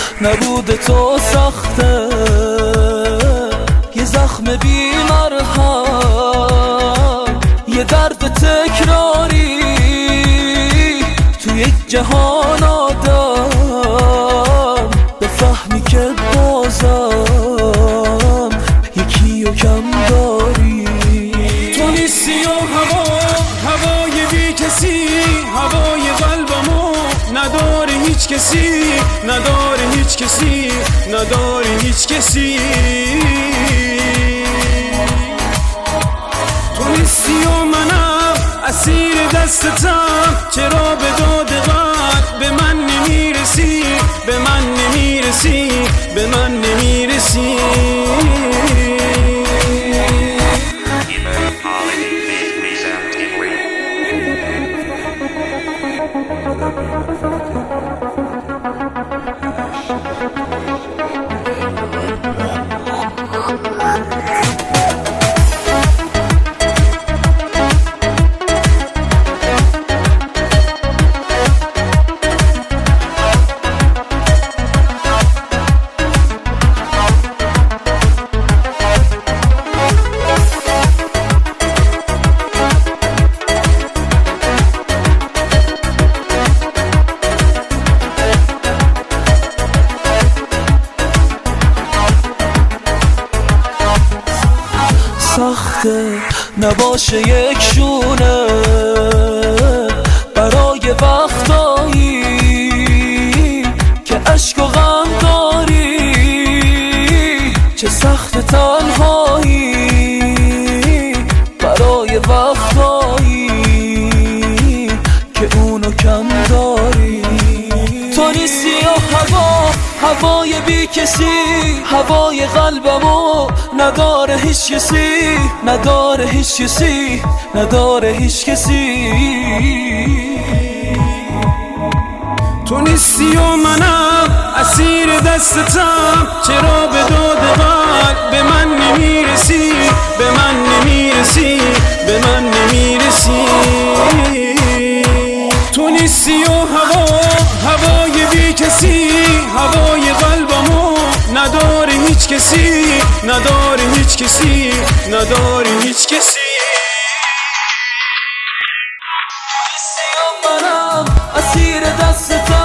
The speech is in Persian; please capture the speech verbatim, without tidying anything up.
نبود تو سخته، یه زخم بی مرهم، یه درد تکراری تو یک جهان آدم، بفهمی که بازم یکی و کم داری. تو نیستی و هوا، هوای بی کسی، هوای قلبمو نداره هیچ کسی، نداره هیچ کسی، نداره هیچ کسی. تو نیستی و منم اسیر دستتم، چرا به داد قلب به من نمیرسی، به من نمیرسی، به من نمیرسی. سخته نباشه یک شونه برای وقتایی که عشق و غم داری، چه سخت تنهایی برای وقتایی که اونو کم داری. تو نیستی و هوا، هوای بی کسی، هوای قلبمو نداره هیچ کسی، نداره هیچ کسی، نداره هیچ کسی. تو نیستی و منم اسیر دستتم، چرا به داد قلب به من نمیرسی، به من نمیرسی، به من نمیرسی. تو نیستی و هوا، هوای بی کسی، هوای قلبمو نداره هیچ کسی، نداره هیچ کسی، نداره هیچ کسی. نیستی و منم اسیر دستتم،